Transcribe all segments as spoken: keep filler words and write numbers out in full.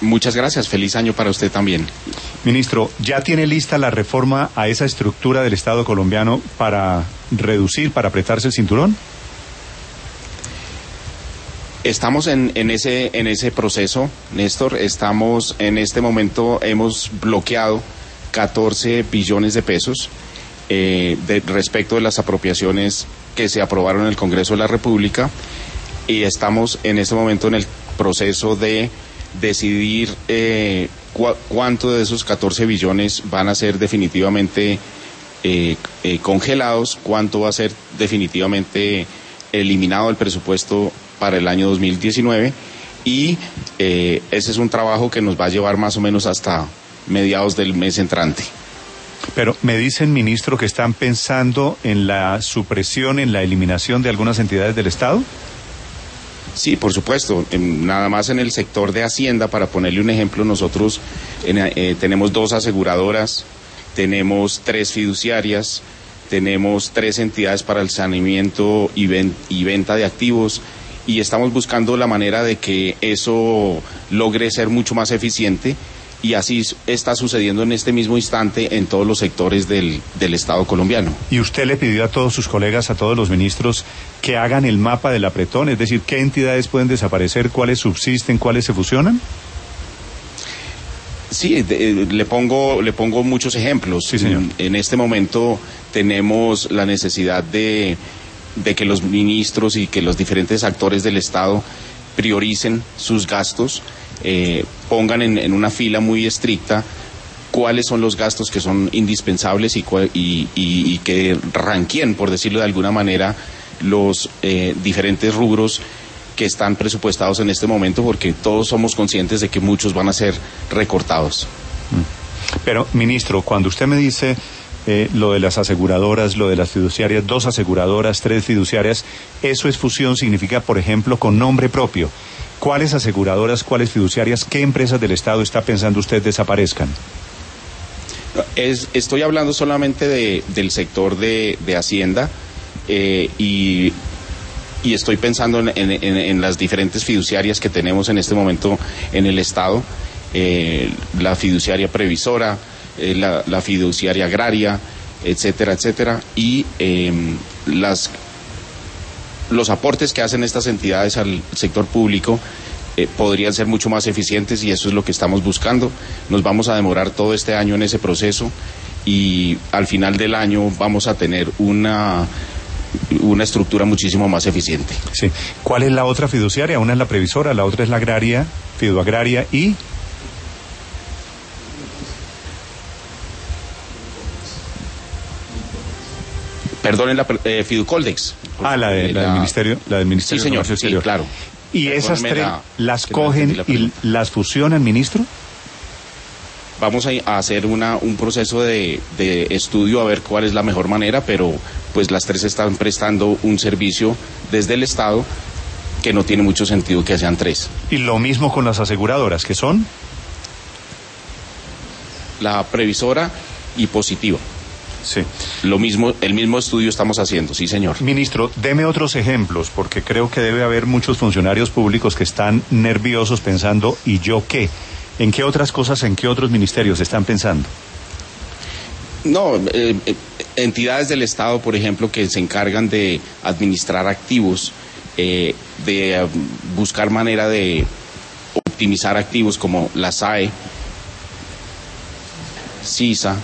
Muchas gracias, feliz año para usted también. Ministro, ¿ya tiene lista la reforma a esa estructura del Estado colombiano para reducir, para apretarse el cinturón? Estamos en, en ese en ese proceso, Néstor. Estamos en este momento, hemos bloqueado catorce billones de pesos eh, de, respecto de las apropiaciones que se aprobaron en el Congreso de la República, y estamos en este momento en el proceso de decidir eh, cu cuánto de esos catorce billones van a ser definitivamente eh, eh, congelados, cuánto va a ser definitivamente eliminado del presupuesto para el año dos mil diecinueve, y eh, ese es un trabajo que nos va a llevar más o menos hasta mediados del mes entrante. Pero me dicen, ministro, que están pensando en la supresión, en la eliminación de algunas entidades del Estado. Sí, por supuesto. En, nada más en el sector de Hacienda, para ponerle un ejemplo, nosotros en, eh, tenemos dos aseguradoras, tenemos tres fiduciarias, tenemos tres entidades para el saneamiento y, ven, y venta de activos, y estamos buscando la manera de que eso logre ser mucho más eficiente, y así está sucediendo en este mismo instante en todos los sectores del, del Estado colombiano. ¿Y usted le pidió a todos sus colegas, a todos los ministros, que hagan el mapa del apretón? Es decir, ¿qué entidades pueden desaparecer, cuáles subsisten, cuáles se fusionan? Sí, de, le pongo le pongo muchos ejemplos. Sí, señor. En, en este momento tenemos la necesidad de, de que los ministros y que los diferentes actores del Estado prioricen sus gastos, eh, pongan en, en una fila muy estricta cuáles son los gastos que son indispensables y, y, y, y que ranqueen, por decirlo de alguna manera, los eh, diferentes rubros que están presupuestados en este momento, porque todos somos conscientes de que muchos van a ser recortados. Pero, ministro, cuando usted me dice eh, lo de las aseguradoras, lo de las fiduciarias, dos aseguradoras, tres fiduciarias, eso es fusión, significa, por ejemplo, con nombre propio. ¿Cuáles aseguradoras, cuáles fiduciarias, qué empresas del Estado está pensando usted desaparezcan? Es, estoy hablando solamente de, del sector de, de Hacienda, eh, y, y estoy pensando en, en, en, en las diferentes fiduciarias que tenemos en este momento en el Estado, eh, la fiduciaria previsora, eh, la, la fiduciaria agraria, etcétera, etcétera, y eh, las los aportes que hacen estas entidades al sector público eh, podrían ser mucho más eficientes, y eso es lo que estamos buscando. Nos vamos a demorar todo este año en ese proceso, y al final del año vamos a tener una una estructura muchísimo más eficiente. Sí. ¿Cuál es la otra fiduciaria? Una es la previsora, la otra es la agraria, fiduagraria y... Perdonen, la eh, Fiducoldex. Ah, la, de, la, la del Ministerio, la del Ministerio sí, señor, de Comercio Exterior. Sí, claro. ¿Y esas tres la, las cogen y las fusionan, ministro? Vamos a hacer una, un proceso de, de estudio a ver cuál es la mejor manera, pero pues las tres están prestando un servicio desde el Estado que no tiene mucho sentido que sean tres. Y lo mismo con las aseguradoras, ¿qué son? La previsora y Positiva. Sí. Lo mismo, el mismo estudio estamos haciendo, sí, señor. Ministro, deme otros ejemplos, porque creo que debe haber muchos funcionarios públicos que están nerviosos pensando, ¿y yo qué? ¿En qué otras cosas, en qué otros ministerios están pensando? No, eh, entidades del Estado, por ejemplo, que se encargan de administrar activos, eh, de uh, buscar manera de optimizar activos, como la S A E, CISA,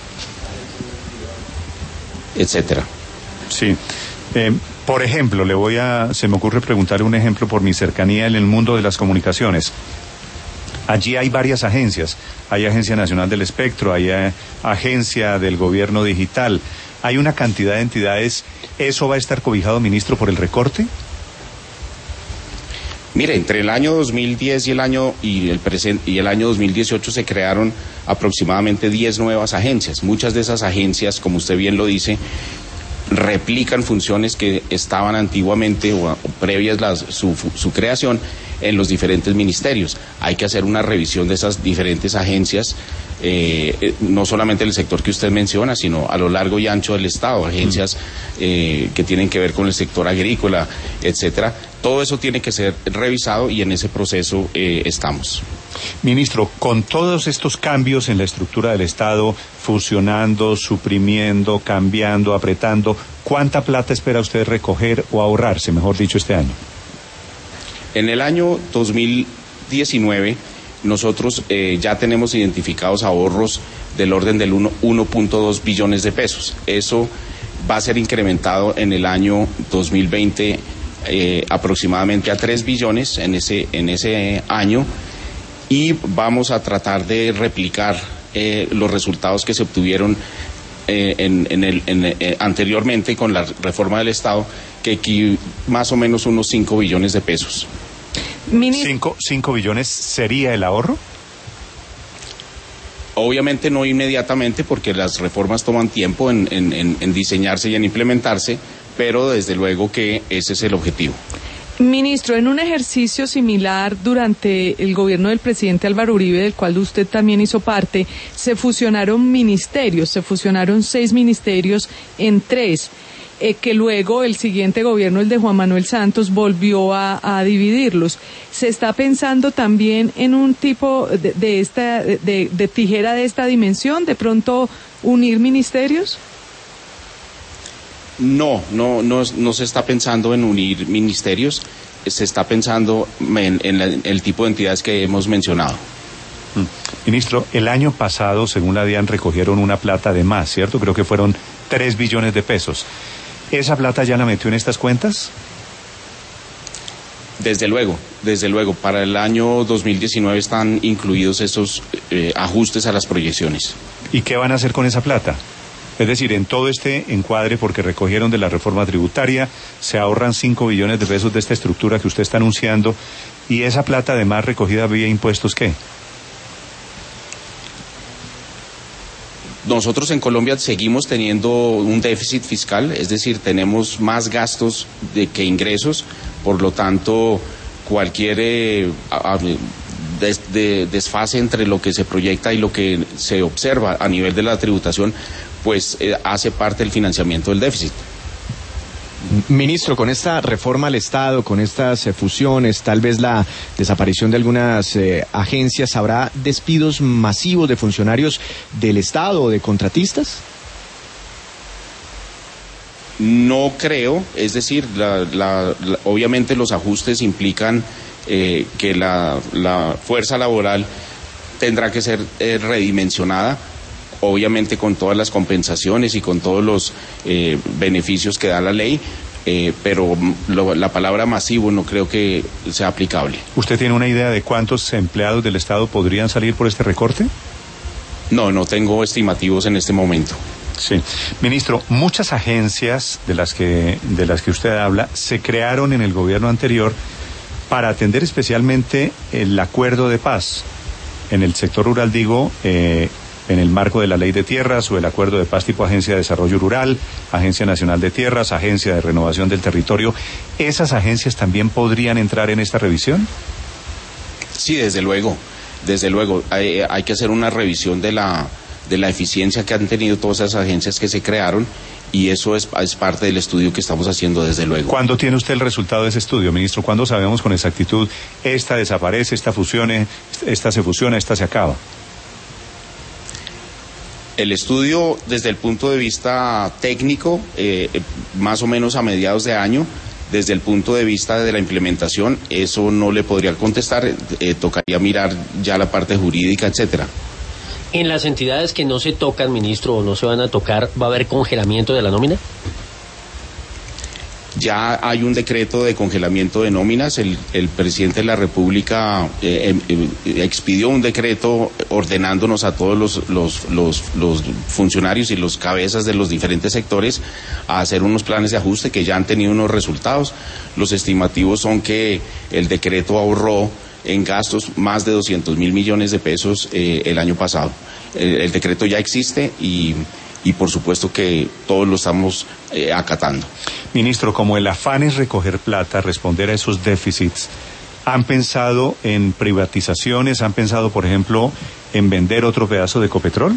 etcétera. Sí. Eh, por ejemplo, le voy a, se me ocurre preguntarle un ejemplo por mi cercanía en el mundo de las comunicaciones. Allí hay varias agencias. Hay Agencia Nacional del Espectro, hay eh, Agencia del Gobierno Digital. Hay una cantidad de entidades. ¿Eso va a estar cobijado, ministro, por el recorte? Mire, entre el año dos mil diez y el año y el presente y el año dos mil dieciocho se crearon aproximadamente diez nuevas agencias. Muchas de esas agencias, como usted bien lo dice, replican funciones que estaban antiguamente o, o previas las, su, su creación en los diferentes ministerios. Hay que hacer una revisión de esas diferentes agencias, eh, no solamente el sector que usted menciona, sino a lo largo y ancho del Estado, agencias eh, que tienen que ver con el sector agrícola, etcétera. Todo eso tiene que ser revisado y en ese proceso eh, estamos. Ministro, con todos estos cambios en la estructura del Estado, fusionando, suprimiendo, cambiando, apretando, ¿cuánta plata espera usted recoger o ahorrarse, mejor dicho, este año? En el año dos mil diecinueve, nosotros eh, ya tenemos identificados ahorros del orden del uno punto dos billones de pesos. Eso va a ser incrementado en el año dos mil veinte eh, aproximadamente a tres billones en ese, en ese año, y vamos a tratar de replicar eh, los resultados que se obtuvieron eh, en, en el, en, eh, anteriormente con la reforma del Estado, que aquí más o menos unos cinco billones de pesos. ¿Cinco, cinco billones sería el ahorro? Obviamente no inmediatamente, porque las reformas toman tiempo en, en, en, en diseñarse y en implementarse, pero desde luego que ese es el objetivo. Ministro, en un ejercicio similar durante el gobierno del presidente Álvaro Uribe, del cual usted también hizo parte, se fusionaron ministerios, se fusionaron seis ministerios en tres, eh, que luego el siguiente gobierno, el de Juan Manuel Santos, volvió a, a dividirlos. ¿Se está pensando también en un tipo de, de esta de, de tijera de esta dimensión, de pronto unir ministerios? No, no, no, no se está pensando en unir ministerios, se está pensando en, en, la, en el tipo de entidades que hemos mencionado. Ministro, el año pasado, según la DIAN, recogieron una plata de más, ¿cierto? Creo que fueron tres billones de pesos. ¿Esa plata ya la metió en estas cuentas? Desde luego, desde luego. Para el año dos mil diecinueve están incluidos esos eh, ajustes a las proyecciones. ¿Y qué van a hacer con esa plata? Es decir, en todo este encuadre, porque recogieron de la reforma tributaria, se ahorran cinco billones de pesos de esta estructura que usted está anunciando, y esa plata además recogida vía impuestos, ¿qué? Nosotros en Colombia seguimos teniendo un déficit fiscal, es decir, tenemos más gastos de que ingresos, por lo tanto, cualquier eh, a, a, des, de, desfase entre lo que se proyecta y lo que se observa a nivel de la tributación, pues eh, hace parte del financiamiento del déficit. Ministro, con esta reforma al Estado, con estas eh, fusiones, tal vez la desaparición de algunas eh, agencias, ¿habrá despidos masivos de funcionarios del Estado o de contratistas? No creo, es decir, la, la, la, obviamente los ajustes implican eh, que la, la fuerza laboral tendrá que ser eh, redimensionada, obviamente con todas las compensaciones y con todos los eh, beneficios que da la ley, eh, pero lo, la palabra masivo no creo que sea aplicable. ¿Usted tiene una idea de cuántos empleados del Estado podrían salir por este recorte? No, no tengo estimativos en este momento. Sí. Ministro, muchas agencias de las que, de las que usted habla se crearon en el gobierno anterior para atender especialmente el acuerdo de paz. En el sector rural, digo, eh, en el marco de la Ley de Tierras o el Acuerdo de Paz tipo Agencia de Desarrollo Rural, Agencia Nacional de Tierras, Agencia de Renovación del Territorio. ¿Esas agencias también podrían entrar en esta revisión? Sí, desde luego, desde luego. Hay, hay que hacer una revisión de la, de la eficiencia que han tenido todas esas agencias que se crearon, y eso es, es parte del estudio que estamos haciendo, desde luego. ¿Cuándo tiene usted el resultado de ese estudio, ministro? ¿Cuándo sabemos con exactitud esta desaparece, esta fusione, esta se fusiona, esta se acaba? El estudio, desde el punto de vista técnico, eh, más o menos a mediados de año. Desde el punto de vista de la implementación, eso no le podría contestar, eh, tocaría mirar ya la parte jurídica, etcétera. En las entidades que no se tocan, ministro, o no se van a tocar, ¿va a haber congelamiento de la nómina? Ya hay un decreto de congelamiento de nóminas. El, el presidente de la República eh, eh, expidió un decreto ordenándonos a todos los, los, los, los funcionarios y los cabezas de los diferentes sectores a hacer unos planes de ajuste que ya han tenido unos resultados. Los estimativos son que el decreto ahorró en gastos más de doscientos mil millones de pesos eh, el año pasado. El, el decreto ya existe y... y por supuesto que todos lo estamos eh, acatando. Ministro, como el afán es recoger plata, responder a esos déficits, ¿han pensado en privatizaciones? ¿Han pensado, por ejemplo, en vender otro pedazo de Ecopetrol?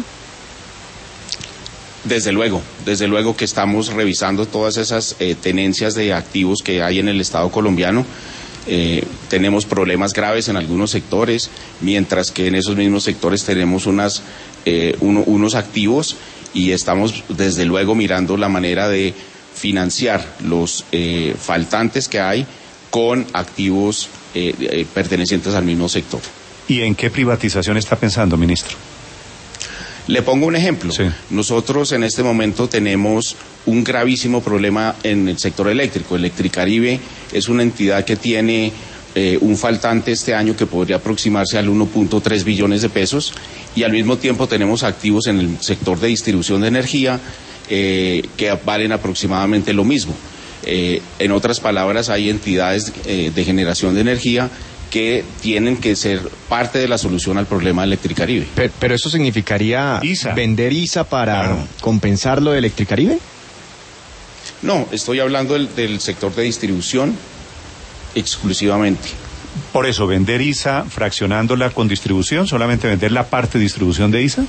Desde luego, desde luego que estamos revisando todas esas eh, tenencias de activos que hay en el Estado colombiano. Eh, tenemos problemas graves en algunos sectores, mientras que en esos mismos sectores tenemos unas, eh, uno, unos activos, y estamos desde luego mirando la manera de financiar los eh, faltantes que hay con activos eh, eh, pertenecientes al mismo sector. ¿Y en qué privatización está pensando, ministro? Le pongo un ejemplo. Sí. Nosotros en este momento tenemos un gravísimo problema en el sector eléctrico. Electricaribe es una entidad que tiene eh, un faltante este año que podría aproximarse al uno punto tres billones de pesos, y al mismo tiempo tenemos activos en el sector de distribución de energía eh, que valen aproximadamente lo mismo. Eh, en otras palabras, hay entidades eh, de generación de energía que tienen que ser parte de la solución al problema de Electricaribe. Pero, pero eso significaría I S A. vender I S A para Claro. compensar lo de Electricaribe. No, estoy hablando del, del sector de distribución exclusivamente. Por eso, vender I S A fraccionándola con distribución, solamente vender la parte de distribución de I S A.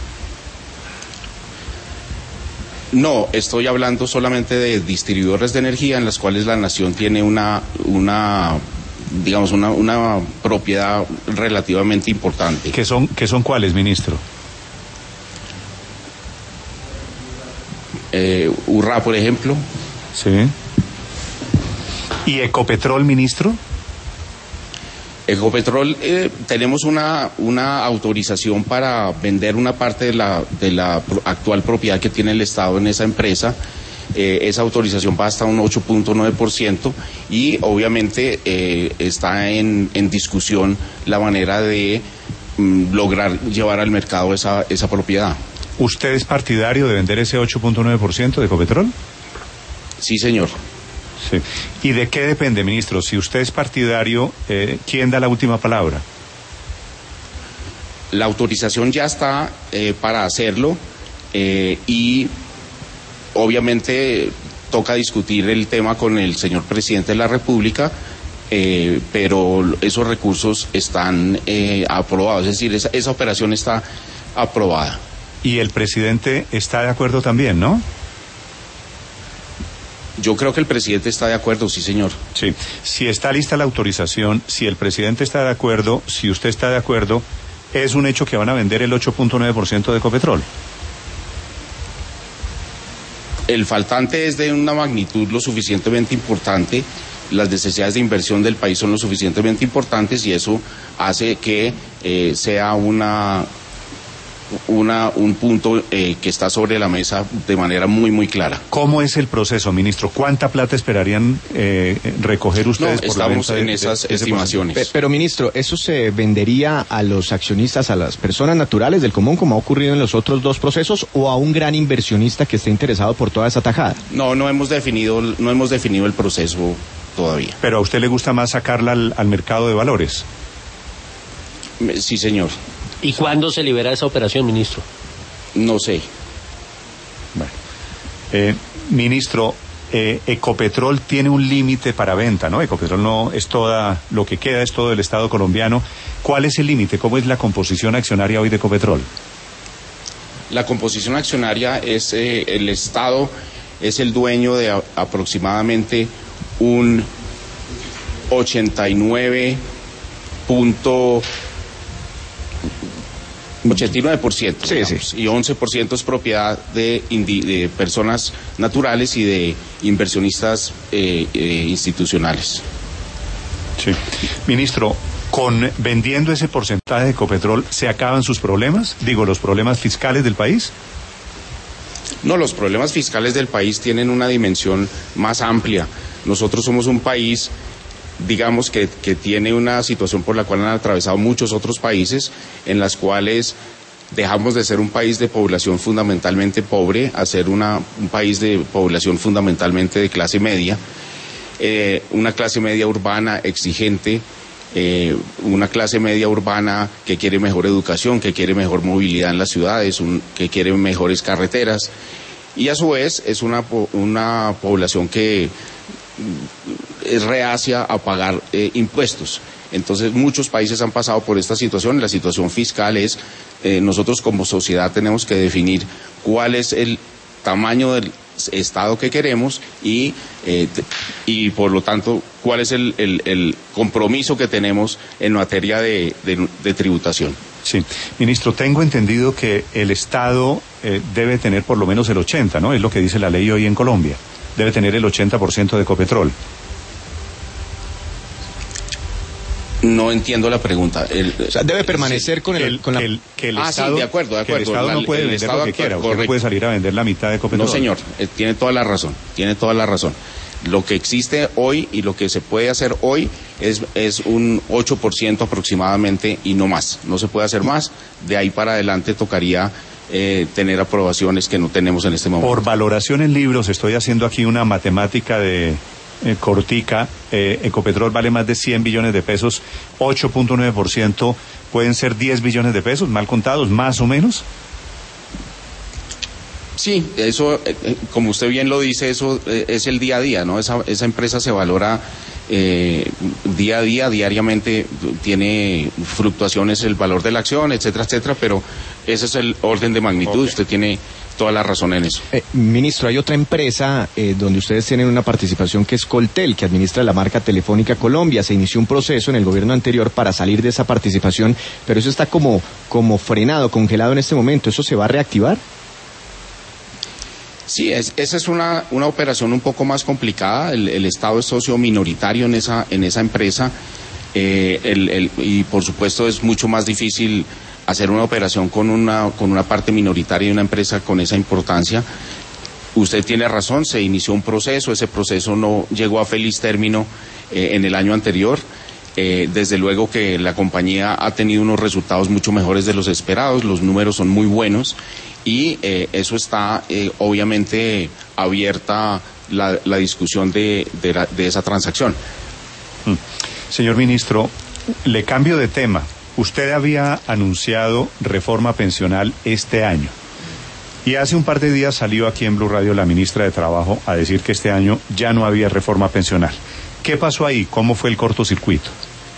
No, estoy hablando solamente de distribuidores de energía en las cuales la nación tiene una, una digamos, una, una propiedad relativamente importante. ¿Qué son, qué son cuáles, ministro? Eh, Urra, por ejemplo. Sí. ¿Y Ecopetrol, ministro? Ecopetrol, eh, tenemos una, una autorización para vender una parte de la, de la pro- actual propiedad que tiene el Estado en esa empresa. Eh, esa autorización va hasta un ocho punto nueve por ciento, y obviamente eh, está en, en discusión la manera de mm, lograr llevar al mercado esa, esa propiedad. ¿Usted es partidario de vender ese ocho punto nueve por ciento de Ecopetrol? Sí, señor. Sí. ¿Y de qué depende, ministro? Si usted es partidario, eh, ¿quién da la última palabra? La autorización ya está eh, para hacerlo, eh, y obviamente toca discutir el tema con el señor presidente de la República, eh, pero esos recursos están eh, aprobados, es decir, esa, esa operación está aprobada. Y el presidente está de acuerdo también, ¿no? Yo creo que el presidente está de acuerdo, sí, señor. Sí. Si está lista la autorización, si el presidente está de acuerdo, si usted está de acuerdo, es un hecho que van a vender el ocho punto nueve por ciento de Ecopetrol. El faltante es de una magnitud lo suficientemente importante, las necesidades de inversión del país son lo suficientemente importantes, y eso hace que eh, sea una, una, un punto eh, que está sobre la mesa de manera muy, muy clara. ¿Cómo es el proceso, ministro? ¿Cuánta plata esperarían eh, recoger ustedes No, por la estamos venta de- en de- esas de ese estimaciones. Pe- Pero, ministro, ¿eso se vendería a los accionistas, a las personas naturales del común, como ha ocurrido en los otros dos procesos, o a un gran inversionista que esté interesado por toda esa tajada? No, no hemos definido, no hemos definido el proceso todavía. Pero a usted le gusta más sacarla al, al mercado de valores. Eh, Sí, señor. ¿Y cuándo se libera esa operación, ministro? No sé. Bueno. Eh, ministro, eh, Ecopetrol tiene un límite para venta, ¿no? Ecopetrol no es toda, lo que queda es todo el Estado colombiano. ¿Cuál es el límite? ¿Cómo es la composición accionaria hoy de Ecopetrol? La composición accionaria es eh, el Estado es el dueño de a- aproximadamente un ochenta y nueve punto ochenta y nueve por ciento, Sí, digamos, sí. y once por ciento es propiedad de, indi- de personas naturales y de inversionistas eh, eh, institucionales. Sí. Ministro, ¿con vendiendo ese porcentaje de Ecopetrol se acaban sus problemas? Digo, los problemas fiscales del país. No, los problemas fiscales del país tienen una dimensión más amplia. Nosotros somos un país, digamos, que, que tiene una situación por la cual han atravesado muchos otros países, en las cuales dejamos de ser un país de población fundamentalmente pobre a ser una, un país de población fundamentalmente de clase media, eh, una clase media urbana exigente, eh, una clase media urbana que quiere mejor educación, que quiere mejor movilidad en las ciudades, un, que quiere mejores carreteras, y a su vez es una, po- una población que es reacia a pagar eh, impuestos. Entonces muchos países han pasado por esta situación. La situación fiscal es, eh, nosotros como sociedad tenemos que definir cuál es el tamaño del, Estado que queremos y, eh, y por lo tanto, cuál es el, el, el compromiso que tenemos en materia de, de, de tributación. Sí, ministro, tengo entendido que el Estado eh, debe tener por lo menos el ochenta, ¿no? Es lo que dice la ley hoy en Colombia. Debe tener el ochenta por ciento de Ecopetrol. No entiendo la pregunta. El, o sea, debe permanecer sí, con el, el con la... el, que el ah, Estado, sí, de acuerdo, de acuerdo. Que el Estado la, no puede el vender Estado lo que quiera, usted no puede salir a vender la mitad de Ecopetrol. No, señor, eh, tiene toda la razón, tiene toda la razón. Lo que existe hoy y lo que se puede hacer hoy es, es un ocho por ciento aproximadamente y no más. No se puede hacer más. De ahí para adelante tocaría eh, tener aprobaciones que no tenemos en este momento. Por valoración en libros, estoy haciendo aquí una matemática de eh, cortica. Eh, Ecopetrol vale más de cien billones de pesos, ocho punto nueve por ciento pueden ser diez billones de pesos, mal contados, más o menos. Sí, eso, eh, como usted bien lo dice, eso eh, es el día a día, ¿no? Esa, esa empresa se valora eh, día a día, diariamente tiene fluctuaciones el valor de la acción, etcétera, etcétera, pero ese es el orden de magnitud, okay. Usted tiene toda la razón en eso. Eh, ministro, hay otra empresa eh, donde ustedes tienen una participación que es Coltel, que administra la marca Telefónica Colombia. Se inició un proceso en el gobierno anterior para salir de esa participación, pero eso está como, como frenado, congelado en este momento. ¿Eso se va a reactivar? Sí, es, esa es una, una operación un poco más complicada. El, el Estado es socio minoritario en esa, en esa empresa eh, el, el, y por supuesto es mucho más difícil hacer una operación con una, con una parte minoritaria de una empresa con esa importancia. Usted tiene razón, se inició un proceso, ese proceso no llegó a feliz término eh, en el año anterior. Eh, desde luego que la compañía ha tenido unos resultados mucho mejores de los esperados, los números son muy buenos y eh, eso está eh, obviamente abierta la, la discusión de, de, la, de esa transacción. Señor ministro, le cambio de tema. Usted había anunciado reforma pensional este año y hace un par de días salió aquí en Blue Radio la ministra de Trabajo a decir que este año ya no había reforma pensional. ¿Qué pasó ahí? ¿Cómo fue el cortocircuito?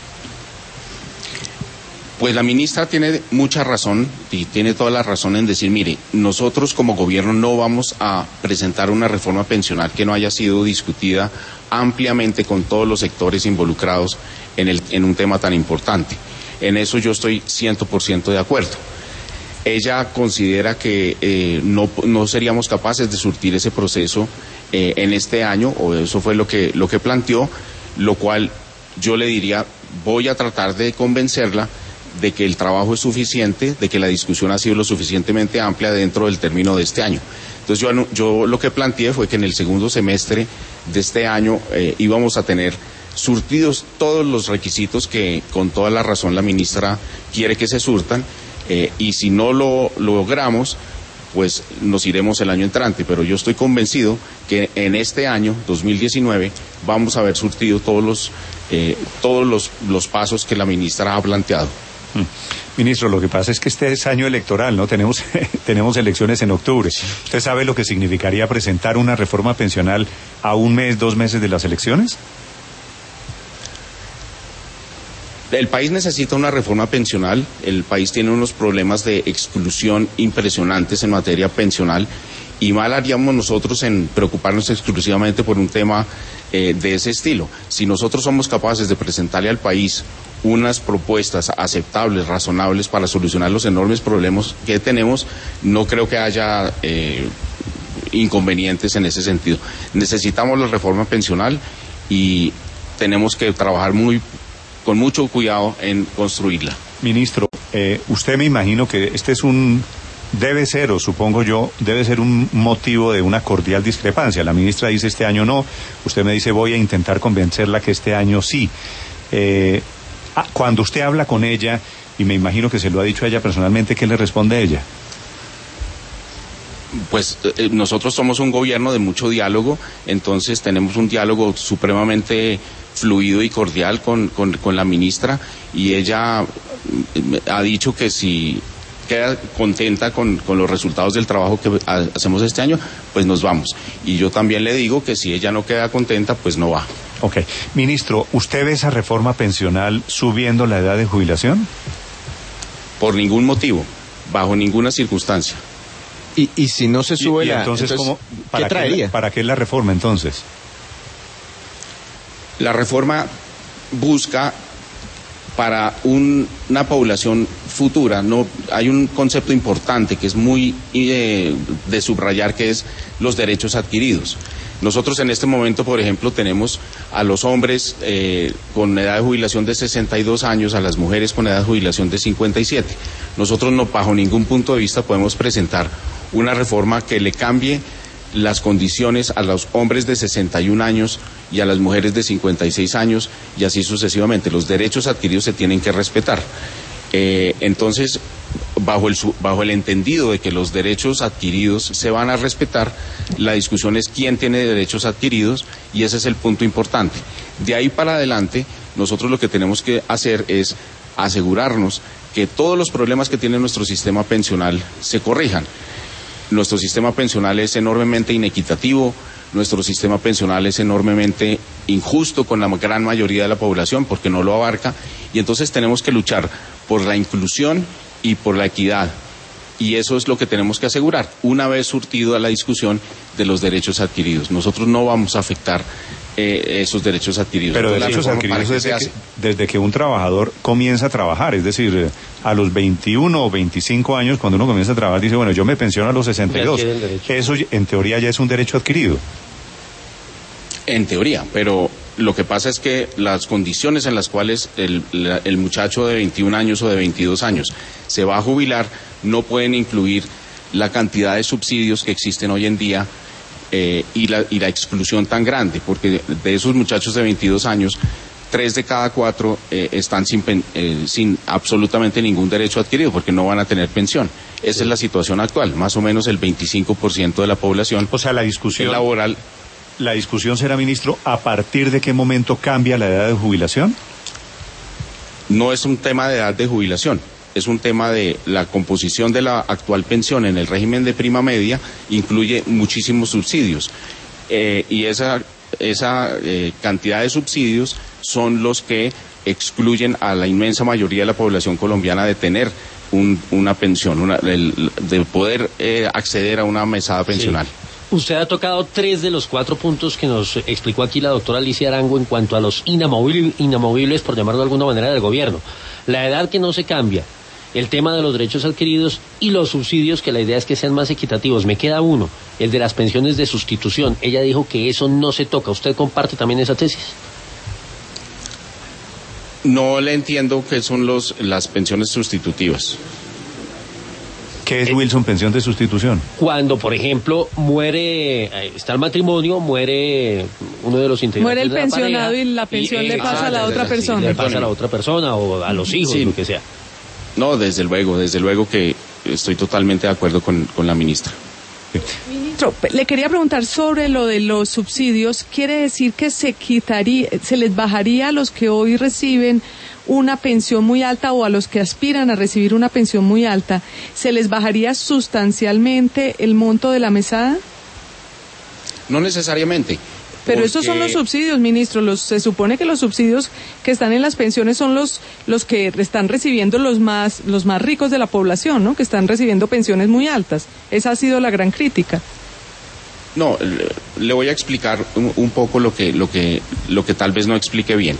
Pues la ministra tiene mucha razón y tiene toda la razón en decir, mire, nosotros como gobierno no vamos a presentar una reforma pensional que no haya sido discutida ampliamente con todos los sectores involucrados en, el, en un tema tan importante. En eso yo estoy cien por ciento de acuerdo. Ella considera que eh, no, no seríamos capaces de surtir ese proceso eh, en este año, o eso fue lo que, lo que planteó, lo cual yo le diría, voy a tratar de convencerla de que el trabajo es suficiente, de que la discusión ha sido lo suficientemente amplia dentro del término de este año. Entonces yo, yo lo que planteé fue que en el segundo semestre de este año eh, íbamos a tener surtidos todos los requisitos que con toda la razón la ministra quiere que se surtan, eh, y si no lo, lo logramos, pues nos iremos el año entrante, pero yo estoy convencido que en este año, dos mil diecinueve, vamos a haber surtido todos los, eh, todos los, los pasos que la ministra ha planteado. Ministro, lo que pasa es que este es año electoral, ¿no? Tenemos, tenemos elecciones en octubre. ¿Usted sabe lo que significaría presentar una reforma pensional a un mes, dos meses de las elecciones? El país necesita una reforma pensional, el país tiene unos problemas de exclusión impresionantes en materia pensional y mal haríamos nosotros en preocuparnos exclusivamente por un tema eh, de ese estilo. Si nosotros somos capaces de presentarle al país unas propuestas aceptables, razonables para solucionar los enormes problemas que tenemos, no creo que haya eh, inconvenientes en ese sentido. Necesitamos la reforma pensional y tenemos que trabajar muy con mucho cuidado en construirla. Ministro, eh, usted me imagino que este es un, debe ser, o supongo yo, debe ser un motivo de una cordial discrepancia. La ministra dice este año no, usted me dice voy a intentar convencerla que este año sí. Eh, cuando usted habla con ella, y me imagino que se lo ha dicho a ella personalmente, ¿qué le responde ella? Pues eh, nosotros somos un gobierno de mucho diálogo, entonces tenemos un diálogo supremamente fluido y cordial con, con, con la ministra, y ella ha dicho que si queda contenta con, con los resultados del trabajo que hacemos este año, pues nos vamos. Y yo también le digo que si ella no queda contenta, pues no va. Ok. Ministro, ¿usted ve esa reforma pensional subiendo la edad de jubilación? Por ningún motivo, bajo ninguna circunstancia. Y, y si no se sube y, y la... entonces, entonces ¿cómo, para ¿qué traería? Qué, ¿Para qué la reforma entonces? La reforma busca para un, una población futura, no hay un concepto importante que es muy eh, de subrayar, que es los derechos adquiridos. Nosotros en este momento, por ejemplo, tenemos a los hombres eh, con edad de jubilación de sesenta y dos años, a las mujeres con edad de jubilación de cincuenta y siete. Nosotros no, bajo ningún punto de vista, podemos presentar una reforma que le cambie las condiciones a los hombres de sesenta y un años y a las mujeres de cincuenta y seis años, y así sucesivamente. Los derechos adquiridos se tienen que respetar. Eh, entonces, bajo el, bajo el entendido de que los derechos adquiridos se van a respetar, la discusión es quién tiene derechos adquiridos, y ese es el punto importante. De ahí para adelante, nosotros lo que tenemos que hacer es asegurarnos que todos los problemas que tiene nuestro sistema pensional se corrijan. Nuestro sistema pensional es enormemente inequitativo, nuestro sistema pensional es enormemente injusto con la gran mayoría de la población porque no lo abarca, y entonces tenemos que luchar por la inclusión y por la equidad, y eso es lo que tenemos que asegurar una vez surtido a la discusión de los derechos adquiridos. Nosotros no vamos a afectar eh, esos derechos adquiridos. Pero Entonces, derechos adquiridos desde que, desde que un trabajador comienza a trabajar, es decir, a los veintiuno o veinticinco años, cuando uno comienza a trabajar, dice, bueno, yo me pensiono a los sesenta y dos. Eso en teoría ya es un derecho adquirido. En teoría, pero lo que pasa es que las condiciones en las cuales el, la, el muchacho de veintiún años o de veintidós años se va a jubilar no pueden incluir la cantidad de subsidios que existen hoy en día eh, y, la, y la exclusión tan grande, porque de esos muchachos de veintidós años, tres de cada cuatro eh, están sin, eh, sin absolutamente ningún derecho adquirido porque no van a tener pensión. Esa es la situación actual, más o menos el veinticinco por ciento de la población. O sea, la discusión laboral. La discusión será, ministro, ¿a partir de qué momento cambia la edad de jubilación? No es un tema de edad de jubilación, es un tema de la composición de la actual pensión en el régimen de prima media, incluye muchísimos subsidios, eh, y esa, esa eh, cantidad de subsidios son los que excluyen a la inmensa mayoría de la población colombiana de tener un, una pensión, una, el, de poder eh, acceder a una mesada pensional. Sí. Usted ha tocado tres de los cuatro puntos que nos explicó aquí la doctora Alicia Arango en cuanto a los inamovibles, inamovibles, por llamarlo de alguna manera, del gobierno. La edad que no se cambia, el tema de los derechos adquiridos y los subsidios, que la idea es que sean más equitativos. Me queda uno, el de las pensiones de sustitución. Ella dijo que eso no se toca. ¿Usted comparte también esa tesis? No le entiendo qué son los, las pensiones sustitutivas. ¿Qué es, Wilson, pensión de sustitución? Cuando, por ejemplo, muere, está el matrimonio, muere uno de los integrantes muere el de la pensionado pareja, y la pensión y, le pasa ah, a la otra sí, persona. Le pasa a la otra persona o a los hijos, sí. Lo que sea. No, desde luego, desde luego que estoy totalmente de acuerdo con, con la ministra. Ministro, le quería preguntar sobre lo de los subsidios. ¿Quiere decir que se quitaría, se les bajaría a los que hoy reciben una pensión muy alta o a los que aspiran a recibir una pensión muy alta, se les bajaría sustancialmente el monto de la mesada? No necesariamente. Pero esos son los subsidios, ministro. Los, se supone que los subsidios que están en las pensiones son los los que están recibiendo los más los más ricos de la población, ¿no? Que están recibiendo pensiones muy altas. Esa ha sido la gran crítica. No, le voy a explicar un, un poco lo que lo que lo que tal vez no explique bien.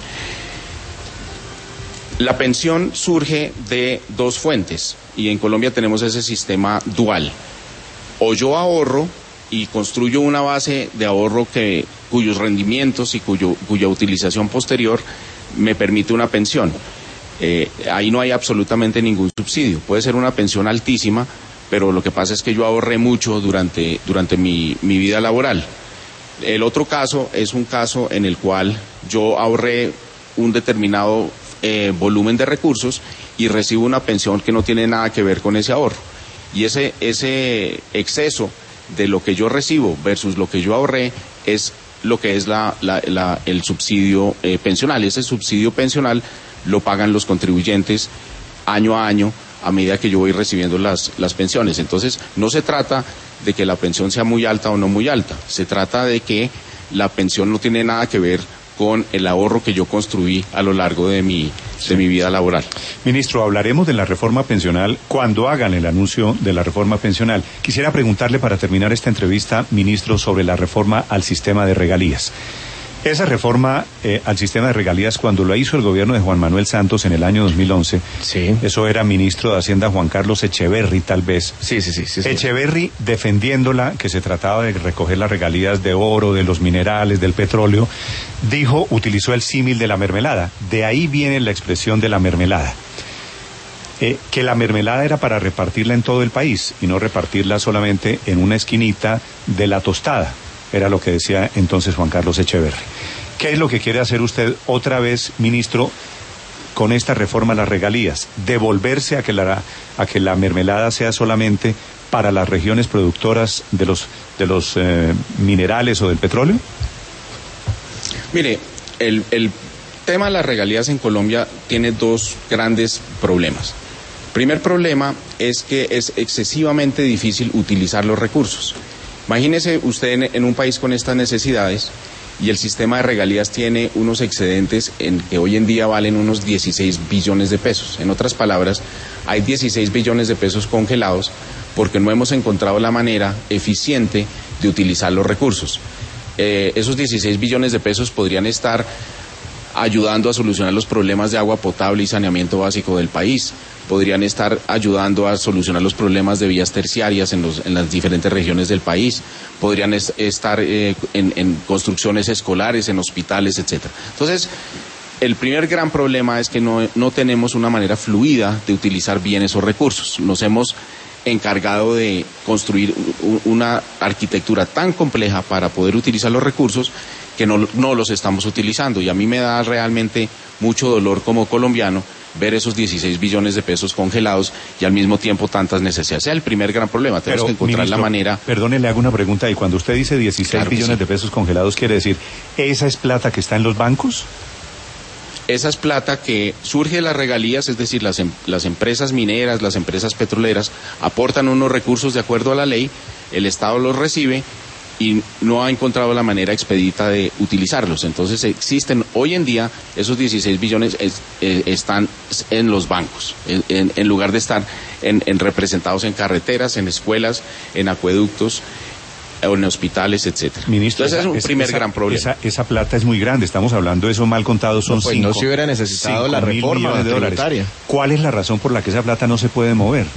La pensión surge de dos fuentes y en Colombia tenemos ese sistema dual. O yo ahorro y construyo una base de ahorro que cuyos rendimientos y cuyo, cuya utilización posterior me permite una pensión. Eh, ahí no hay absolutamente ningún subsidio. Puede ser una pensión altísima, pero lo que pasa es que yo ahorré mucho durante, durante mi, mi vida laboral. El otro caso es un caso en el cual yo ahorré un determinado eh, volumen de recursos y recibo una pensión que no tiene nada que ver con ese ahorro. Y ese, ese exceso de lo que yo recibo versus lo que yo ahorré es lo que es la, la, la, el subsidio eh, pensional. Ese subsidio pensional lo pagan los contribuyentes año a año a medida que yo voy recibiendo las, las pensiones. Entonces, no se trata de que la pensión sea muy alta o no muy alta, se trata de que la pensión no tiene nada que ver con el ahorro que yo construí a lo largo de mi, de mi vida laboral. Ministro, hablaremos de la reforma pensional cuando hagan el anuncio de la reforma pensional. Quisiera preguntarle para terminar esta entrevista, ministro, sobre la reforma al sistema de regalías. Esa reforma eh, al sistema de regalías, cuando lo hizo el gobierno de Juan Manuel Santos en el año dos mil once, sí. Eso era ministro de Hacienda Juan Carlos Echeverry, tal vez. Sí, sí, sí. sí, sí. Echeverry defendiéndola, que se trataba de recoger las regalías de oro, de los minerales, del petróleo, dijo, utilizó el símil de la mermelada. De ahí viene la expresión de la mermelada. Eh, que la mermelada era para repartirla en todo el país y no repartirla solamente en una esquinita de la tostada. Era lo que decía entonces Juan Carlos Echeverry. ¿Qué es lo que quiere hacer usted otra vez, ministro, con esta reforma a las regalías? ¿Devolverse a que la, a que la mermelada sea solamente para las regiones productoras de los, de los eh, minerales o del petróleo? Mire, el, el tema de las regalías en Colombia tiene dos grandes problemas. El primer problema es que es excesivamente difícil utilizar los recursos. Imagínese usted en, en un país con estas necesidades y el sistema de regalías tiene unos excedentes en que hoy en día valen unos dieciséis billones de pesos. En otras palabras, hay dieciséis billones de pesos congelados porque no hemos encontrado la manera eficiente de utilizar los recursos. Eh, esos dieciséis billones de pesos podrían estar ayudando a solucionar los problemas de agua potable y saneamiento básico del país. Podrían estar ayudando a solucionar los problemas de vías terciarias en, los, en las diferentes regiones del país, podrían es, estar eh, en, en construcciones escolares, en hospitales, etcétera. Entonces, el primer gran problema es que no, no tenemos una manera fluida de utilizar bien esos recursos. Nos hemos encargado de construir una arquitectura tan compleja para poder utilizar los recursos que no, no los estamos utilizando, y a mí me da realmente mucho dolor como colombiano ver esos dieciséis billones de pesos congelados y al mismo tiempo tantas necesidades. Ese es el primer gran problema. Tenemos Pero, que encontrar ministro, la manera... Perdone, le hago una pregunta. Y cuando usted dice dieciséis claro billones sí. de pesos congelados, ¿quiere decir esa es plata que está en los bancos? Esa es plata que surge de las regalías, es decir, las, em, las empresas mineras, las empresas petroleras aportan unos recursos de acuerdo a la ley, el Estado los recibe y no ha encontrado la manera expedita de utilizarlos. Entonces existen hoy en día esos dieciséis billones es, eh, están en los bancos, en, en, en lugar de estar en, en representados en carreteras, en escuelas, en acueductos, o en hospitales, etcétera. Ministro, entonces ese es un esa, primer esa, gran problema. Esa, esa plata es muy grande, estamos hablando de eso mal contado, son no, pues cinco, no se hubiera necesitado la reforma de dólares. ¿Cuál es la razón por la que esa plata no se puede mover?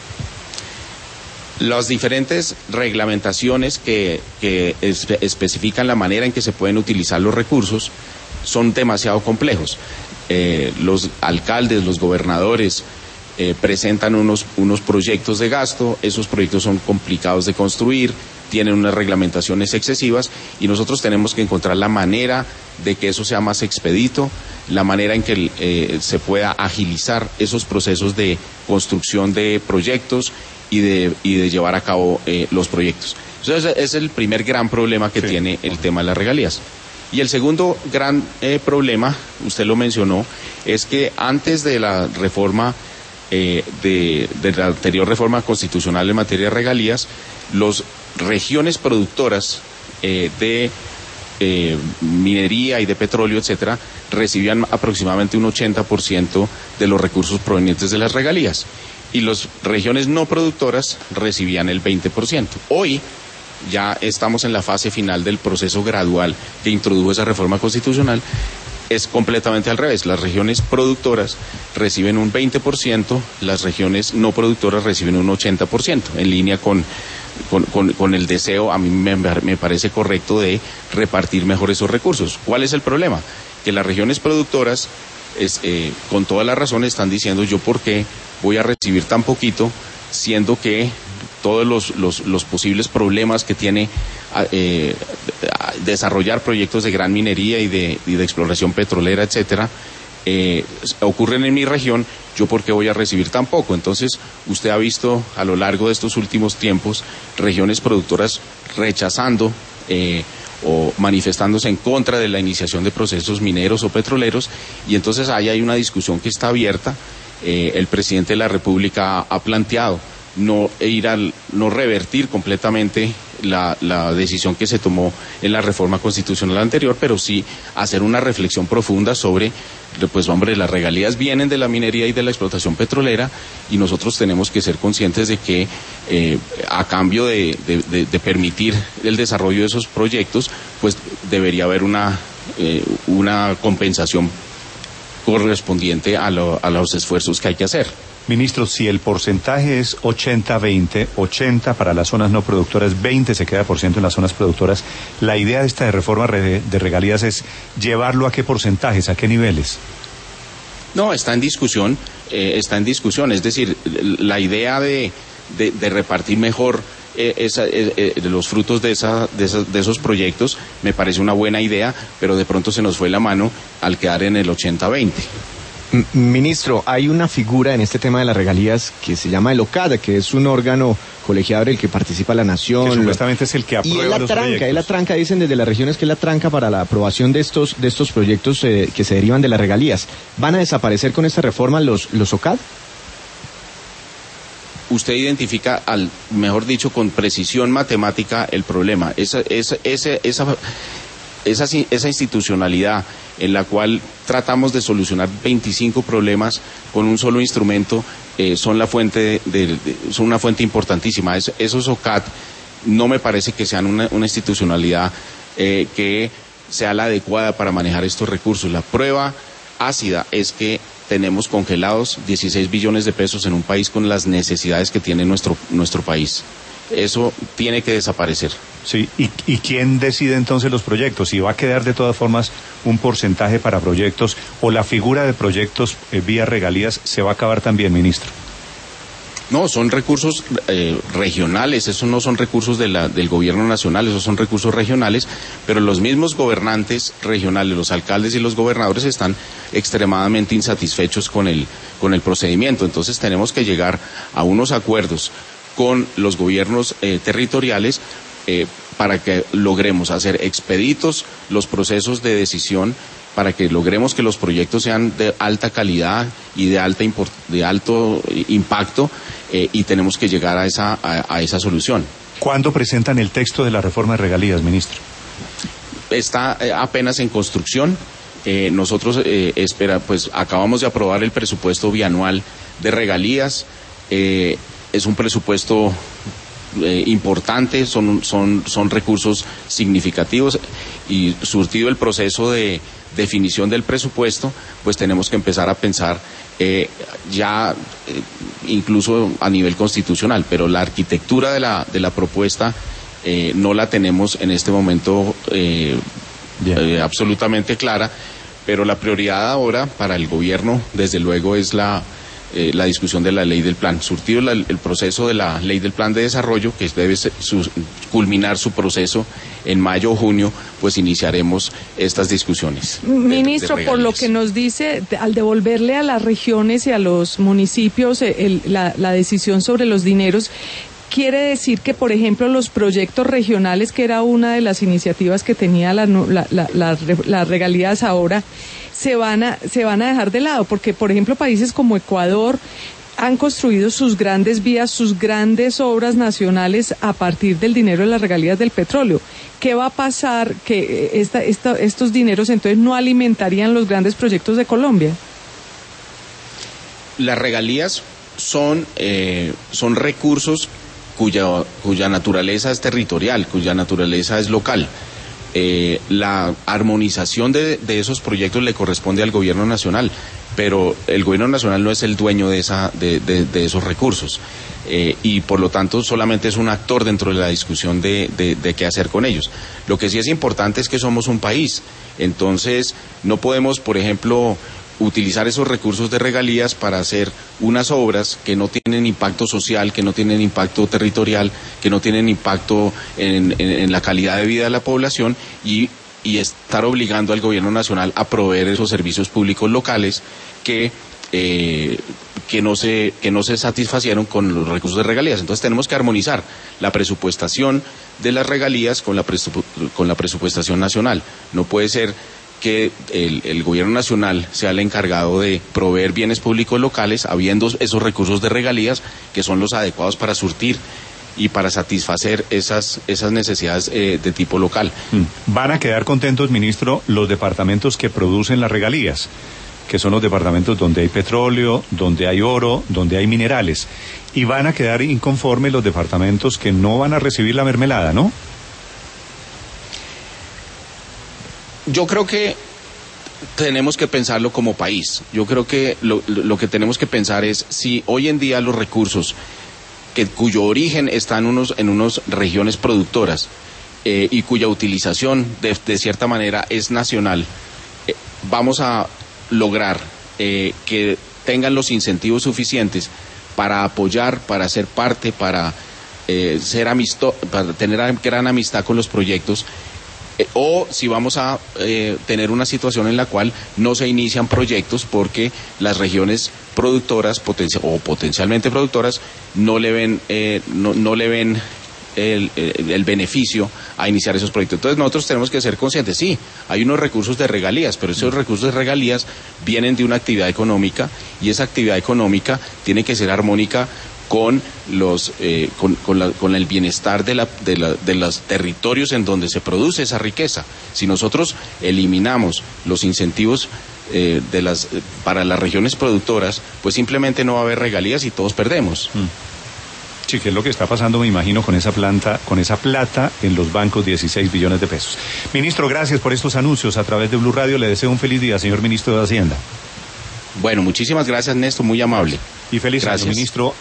Las diferentes reglamentaciones que, que es, especifican la manera en que se pueden utilizar los recursos son demasiado complejos. Eh, los alcaldes, los gobernadores eh, presentan unos, unos proyectos de gasto, esos proyectos son complicados de construir, tienen unas reglamentaciones excesivas y nosotros tenemos que encontrar la manera de que eso sea más expedito, la manera en que eh, se pueda agilizar esos procesos de construcción de proyectos y de, y de llevar a cabo eh, los proyectos. Entonces, ese es el primer gran problema que sí. tiene el tema de las regalías. Y el segundo gran eh, problema, usted lo mencionó, es que antes de la reforma, eh, de, de la anterior reforma constitucional en materia de regalías, las regiones productoras eh, de eh, minería y de petróleo, etcétera, recibían aproximadamente un ochenta por ciento de los recursos provenientes de las regalías. Y las regiones no productoras recibían el veinte por ciento. Hoy ya estamos en la fase final del proceso gradual que introdujo esa reforma constitucional. Es completamente al revés. Las regiones productoras reciben un veinte por ciento, las regiones no productoras reciben un ochenta por ciento, en línea con, con, con, con el deseo, a mí me, me parece correcto, de repartir mejor esos recursos. ¿Cuál es el problema? Que las regiones productoras, es, eh, con toda la razón, están diciendo yo por qué voy a recibir tan poquito, siendo que todos los, los, los posibles problemas que tiene eh, desarrollar proyectos de gran minería y de, y de exploración petrolera, etcétera, eh, ocurren en mi región, yo por qué voy a recibir tan poco. Entonces, usted ha visto a lo largo de estos últimos tiempos regiones productoras rechazando eh, o manifestándose en contra de la iniciación de procesos mineros o petroleros, y entonces ahí hay una discusión que está abierta. Eh, el presidente de la República ha planteado no ir al, no revertir completamente la, la decisión que se tomó en la reforma constitucional anterior, pero sí hacer una reflexión profunda sobre, pues hombre, las regalías vienen de la minería y de la explotación petrolera, y nosotros tenemos que ser conscientes de que eh, a cambio de, de, de, de permitir el desarrollo de esos proyectos, pues debería haber una, eh, una compensación correspondiente a, lo, a los esfuerzos que hay que hacer. Ministro, si el porcentaje es ochenta veinte, ochenta para las zonas no productoras, veinte se queda por ciento en las zonas productoras, la idea de esta reforma de regalías es llevarlo a qué porcentajes, a qué niveles. No, está en discusión, eh, está en discusión, es decir, la idea de, de, de repartir mejor eh, esa, eh, eh, los frutos de, esa, de, esa, de esos proyectos me parece una buena idea, pero de pronto se nos fue la mano al quedar en el ochenta veinte. Ministro, hay una figura en este tema de las regalías que se llama el O C A D, que es un órgano colegiador en el que participa la nación. Que supuestamente es el que aprueba y es la los tranca, proyectos. es la tranca, dicen desde las regiones que es la tranca para la aprobación de estos de estos proyectos eh, que se derivan de las regalías. ¿Van a desaparecer con esta reforma los, los O C A D? Usted identifica, al mejor dicho, con precisión matemática el problema. Esa, esa, esa, esa, esa, esa institucionalidad en la cual tratamos de solucionar veinticinco problemas con un solo instrumento, eh, son la fuente de, de, son una fuente importantísima. Es, esos O C A D no me parece que sean una, una institucionalidad eh, que sea la adecuada para manejar estos recursos. La prueba ácida es que tenemos congelados dieciséis billones de pesos en un país con las necesidades que tiene nuestro, nuestro país. Eso tiene que desaparecer. Sí, ¿y, y quién decide entonces los proyectos? ¿Si va a quedar de todas formas un porcentaje para proyectos o la figura de proyectos eh, vía regalías se va a acabar también, ministro? No, son recursos eh, regionales, esos no son recursos de la, del gobierno nacional, esos son recursos regionales, pero los mismos gobernantes regionales, los alcaldes y los gobernadores están extremadamente insatisfechos con el, con el procedimiento. Entonces tenemos que llegar a unos acuerdos con los gobiernos eh, territoriales eh, para que logremos hacer expeditos los procesos de decisión, para que logremos que los proyectos sean de alta calidad y de alta import, de alto impacto, eh, y tenemos que llegar a esa a, a esa solución. ¿Cuándo presentan el texto de la reforma de regalías, ministro? Está eh, apenas en construcción. Eh, nosotros eh, espera, pues acabamos de aprobar el presupuesto bianual de regalías. Eh, es un presupuesto eh, importante, son son son recursos significativos, y surtido el proceso de definición del presupuesto, pues tenemos que empezar a pensar eh, ya eh, incluso a nivel constitucional, pero la arquitectura de la de la propuesta eh, no la tenemos en este momento eh, eh, absolutamente clara, pero la prioridad ahora para el gobierno desde luego es la Eh, la discusión de la ley del plan. Surtido la, el proceso de la ley del plan de desarrollo, que debe su, culminar su proceso en mayo o junio, pues iniciaremos estas discusiones. Ministro, de, de por lo que nos dice, al devolverle a las regiones y a los municipios el, la, la decisión sobre los dineros, quiere decir que, por ejemplo, los proyectos regionales, que era una de las iniciativas que tenía la, la, la, la, las regalías ahora, se van a se van a dejar de lado, porque, por ejemplo, países como Ecuador han construido sus grandes vías, sus grandes obras nacionales a partir del dinero de las regalías del petróleo. ¿Qué va a pasar? Que esta, esta, estos dineros entonces no alimentarían los grandes proyectos de Colombia. Las regalías son eh, son recursos cuya cuya naturaleza es territorial, cuya naturaleza es local. Eh, la armonización de, de esos proyectos le corresponde al gobierno nacional, pero el gobierno nacional no es el dueño de esa de, de, de esos recursos, eh, y por lo tanto solamente es un actor dentro de la discusión de, de, de qué hacer con ellos. Lo que sí es importante es que somos un país, entonces no podemos, por ejemplo, utilizar esos recursos de regalías para hacer unas obras que no tienen impacto social, que no tienen impacto territorial, que no tienen impacto en, en, en la calidad de vida de la población, y, y estar obligando al gobierno nacional a proveer esos servicios públicos locales que eh, que no se que no se satisfacieron con los recursos de regalías. Entonces tenemos que armonizar la presupuestación de las regalías con la presupu- con la presupuestación nacional. No puede ser que el, el gobierno nacional sea el encargado de proveer bienes públicos locales, habiendo esos recursos de regalías que son los adecuados para surtir y para satisfacer esas, esas necesidades eh, de tipo local. ¿Van a quedar contentos, ministro, los departamentos que producen las regalías, que son los departamentos donde hay petróleo, donde hay oro, donde hay minerales? Y van a quedar inconformes los departamentos que no van a recibir la mermelada, ¿no? Yo creo que tenemos que pensarlo como país. Yo creo que lo, lo que tenemos que pensar es si hoy en día los recursos que, cuyo origen está en unos en unas regiones productoras eh, y cuya utilización de, de cierta manera es nacional, eh, vamos a lograr eh, que tengan los incentivos suficientes para apoyar, para ser parte, para eh, ser amisto, para tener gran amistad con los proyectos. Eh, o si vamos a eh, tener una situación en la cual no se inician proyectos porque las regiones productoras potencia, o potencialmente productoras no le ven eh, no, no le ven el, el, el beneficio a iniciar esos proyectos. Entonces nosotros tenemos que ser conscientes, sí, hay unos recursos de regalías, pero esos recursos de regalías vienen de una actividad económica y esa actividad económica tiene que ser armónica con los eh, con, con, la, con el bienestar de, la, de, la, de los territorios en donde se produce esa riqueza. Si nosotros eliminamos los incentivos eh, de las para las regiones productoras, pues simplemente no va a haber regalías y todos perdemos. Mm. Sí, que es lo que está pasando, me imagino, con esa planta, con esa plata en los bancos, dieciséis billones de pesos. Ministro, gracias por estos anuncios a través de Blue Radio. Le deseo un feliz día, señor ministro de Hacienda. Bueno, muchísimas gracias, Néstor, muy amable. Y feliz gracias. año, ministro.